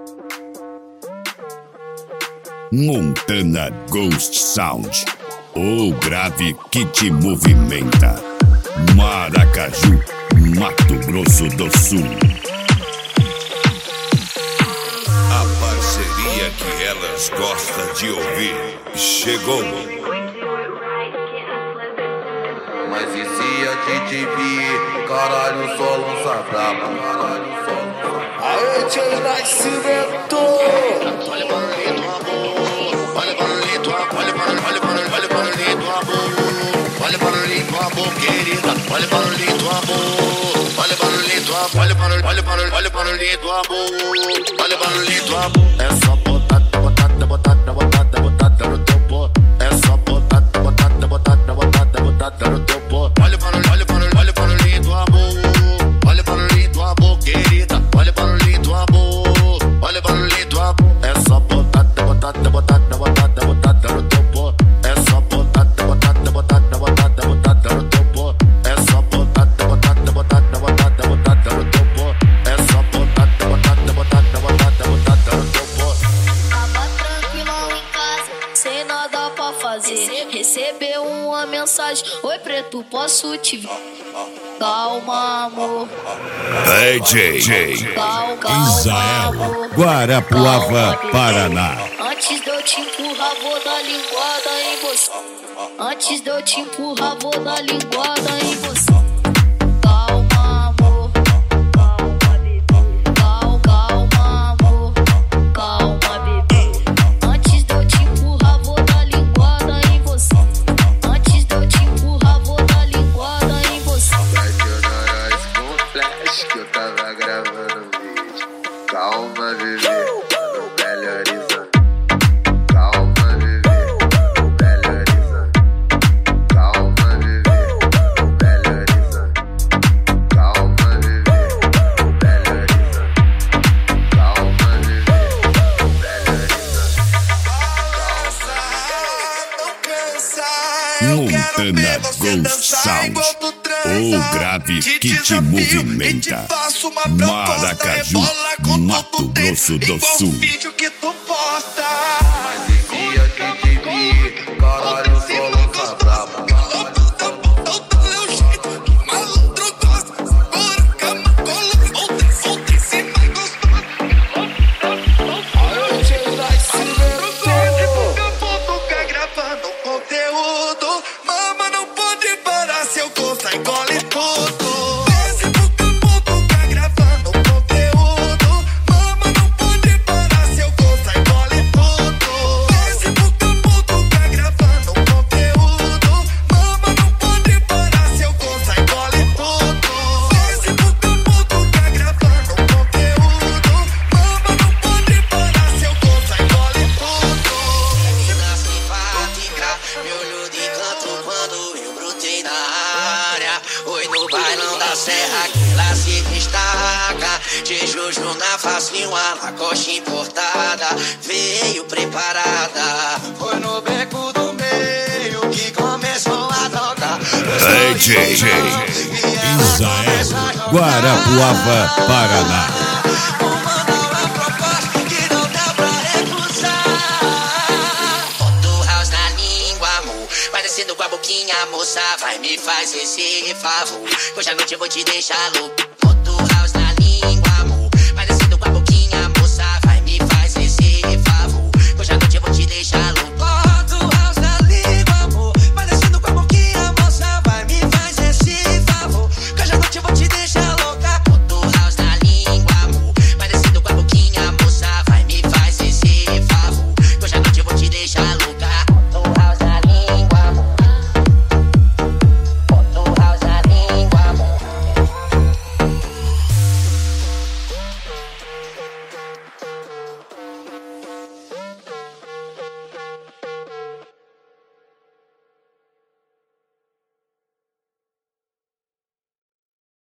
Montana Ghost Sound, o grave que te movimenta. Maracaju, Mato Grosso do Sul. A parceria que elas gostam de ouvir chegou. Mas e se a gente vir, caralho, só lança braba. Aê, tio Nascimento! Olha para ali tua amor, olha para ali tua, olha para ali tua amor, olha para ali tua amor, querida, olha para ali tua amor, olha para ali tua, olha para ali tua amor, olha para ali tua amor. É só botada, botada, botada, botada, botada no teu pó. É só botada, botada, botada, botada, botada no teu pó. Olha para ali tua amor, olha para ali tua amor, querida, olha para ali tua amor, olha para ali tua amor. É só botada, botada, botada, botada, botada no teu pó. É só botada, botada, botada, botada, botada no teu pó. É só botada, botada, botada, botada, botada no teu pó. É só botada, botada, botada, botada, botada no teu pó. Tava tranquilão em casa, sem nada pra fazer. Recebeu uma mensagem: oi preto, posso te ver? Calma, amor. DJ Israel, Guarapuava, Paraná. Antes de eu te empurrar, vou dar linguada em você. Antes de eu te empurrar, vou dar linguada em você. Calma, amor. Calma, amor. Calma, bebê. Antes de eu te empurrar, vou dar linguada em você. Antes de eu te empurrar, vou dar linguada em você. Com flash que eu tava gravando vídeo. Calma, bebê, no Belo Horizonte. Calma, bebê, no Belo Horizonte. Calma, bebê, no Belo Horizonte. Calma, bebê, no Belo Horizonte. Calma, bebê, no Belo Horizonte. Montana Ghost Sound, o grave que te movimenta. Maracaju, Mato Grosso do Sul. Mas e se a gente vir, caralho, só lança braba. Engole tudo. Esse Pokémon tá gravando conteúdo. Mama não pode parar se eu gostar, engole tudo. Esse Pokémon tá gravando conteúdo. Mama não pode parar se eu gostar, engole tudo. Esse Pokémon tá gravando conteúdo. Mama não pode parar se eu gostar, engole tudo. Na simpática, me olhou de canto quando eu brotei na área. Oi no bailão da serra que ela se destaca. De Juju na face, uma Lacoste importada. Veio preparada. Foi no beco do meio que começou a tocar. DJ Israel, Guarapuava, Paraná. Vou mandar uma proposta que não dá pra recusar. Bota house na língua, amor. Vai descendo com a boquinha, moça. Vai me fazer esse favor. Hoje à noite eu vou te deixar louco.